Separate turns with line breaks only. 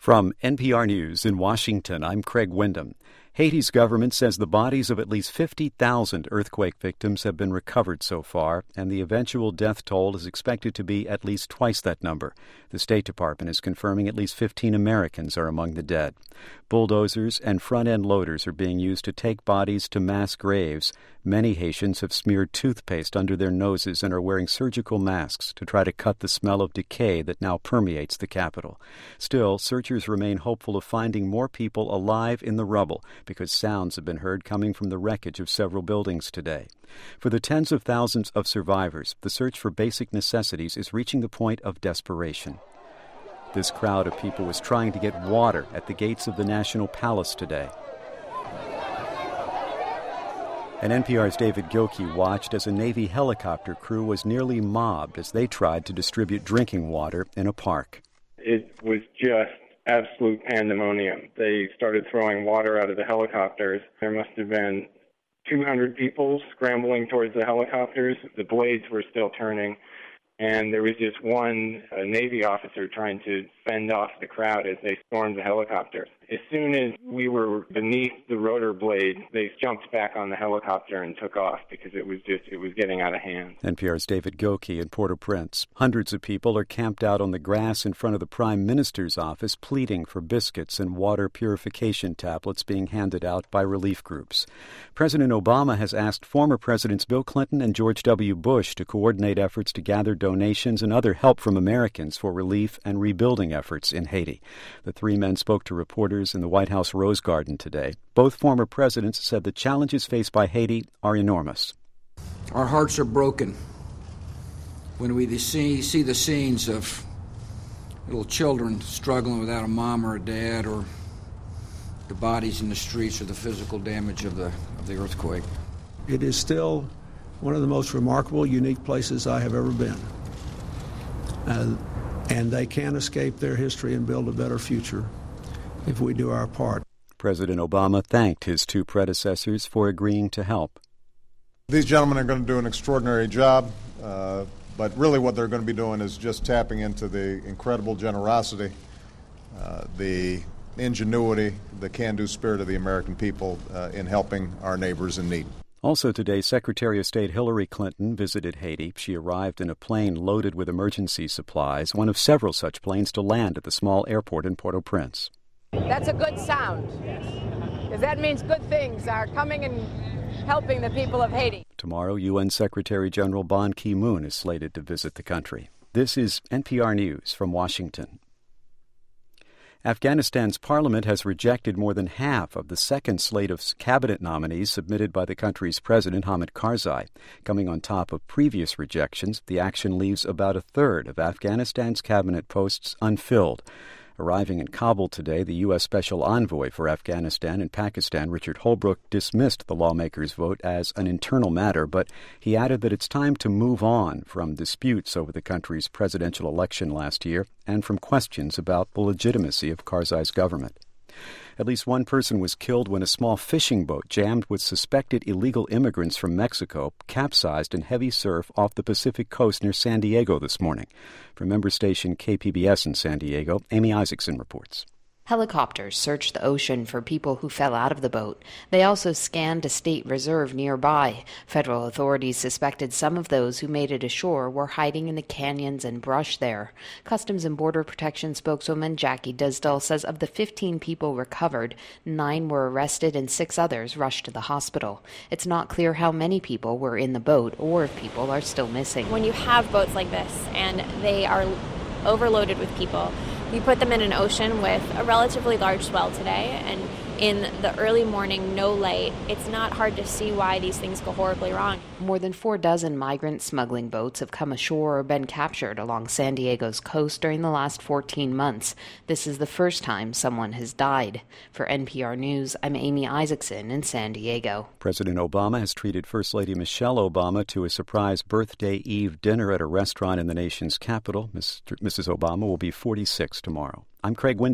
From NPR News in Washington, I'm Craig Windham. Haiti's government says the bodies of at least 50,000 earthquake victims have been recovered so far, and the eventual death toll is expected to be at least twice that number. The State Department is confirming at least 15 Americans are among the dead. Bulldozers and front-end loaders are being used to take bodies to mass graves. Many Haitians have smeared toothpaste under their noses and are wearing surgical masks to try to cut the smell of decay that now permeates the capital. Still, searchers remain hopeful of finding more people alive in the rubble, because sounds have been heard coming from the wreckage of several buildings today. For the tens of thousands of survivors, the search for basic necessities is reaching the point of desperation. This crowd of people was trying to get water at the gates of the National Palace today. And NPR's David Gilkey watched as a Navy helicopter crew was nearly mobbed as they tried to distribute drinking water in a park.
It was just absolute pandemonium. They started throwing water out of the helicopters. There must have been 200 people scrambling towards the helicopters. The blades were still turning, and there was just one Navy officer trying to fend off the crowd as they stormed the helicopter. As soon as we were beneath the rotor blade, they jumped back on the helicopter and took off because it was getting out of hand.
NPR's David Gilkey in Port-au-Prince. Hundreds of people are camped out on the grass in front of the Prime Minister's office pleading for biscuits and water purification tablets being handed out by relief groups. President Obama has asked former Presidents Bill Clinton and George W. Bush to coordinate efforts to gather donations and other help from Americans for relief and rebuilding efforts in Haiti. The three men spoke to reporters in the White House Rose Garden today. Both former presidents said the challenges faced by Haiti are enormous.
Our hearts are broken when we see the scenes of little children struggling without a mom or a dad, or the bodies in the streets, or the physical damage of the earthquake.
It is still one of the most remarkable, unique places I have ever been. And they can't escape their history and build a better future if we do our part.
President Obama thanked his two predecessors for agreeing to help.
These gentlemen are going to do an extraordinary job, but really what they're going to be doing is just tapping into the incredible generosity, the ingenuity, the can-do spirit of the American people in helping our neighbors in need.
Also today, Secretary of State Hillary Clinton visited Haiti. She arrived in a plane loaded with emergency supplies, one of several such planes to land at the small airport in Port-au-Prince.
That's a good sound, because that means good things are coming and helping the people of Haiti.
Tomorrow, UN Secretary General Ban Ki-moon is slated to visit the country. This is NPR News from Washington. Afghanistan's parliament has rejected more than half of the second slate of cabinet nominees submitted by the country's president, Hamid Karzai. Coming on top of previous rejections, the action leaves about a third of Afghanistan's cabinet posts unfilled. Arriving in Kabul today, the U.S. Special Envoy for Afghanistan and Pakistan, Richard Holbrooke, dismissed the lawmakers' vote as an internal matter, but he added that it's time to move on from disputes over the country's presidential election last year and from questions about the legitimacy of Karzai's government. At least one person was killed when a small fishing boat jammed with suspected illegal immigrants from Mexico capsized in heavy surf off the Pacific coast near San Diego this morning. From member station KPBS in San Diego, Amy Isaacson reports.
Helicopters searched the ocean for people who fell out of the boat. They also scanned a state reserve nearby. Federal authorities suspected some of those who made it ashore were hiding in the canyons and brush there. Customs and Border Protection spokeswoman Jackie Disdall says of the 15 people recovered, 9 were arrested and 6 others rushed to the hospital. It's not clear how many people were in the boat or if people are still missing.
When you have boats like this and they are overloaded with people, you put them in an ocean with a relatively large swell today, and in the early morning, no light, it's not hard to see why these things go horribly wrong.
More than 4 dozen migrant smuggling boats have come ashore or been captured along San Diego's coast during the last 14 months. This is the first time someone has died. For NPR News, I'm Amy Isaacson in San Diego.
President Obama has treated First Lady Michelle Obama to a surprise birthday eve dinner at a restaurant in the nation's capital. Mrs. Obama will be 46 tomorrow. I'm Craig Windham.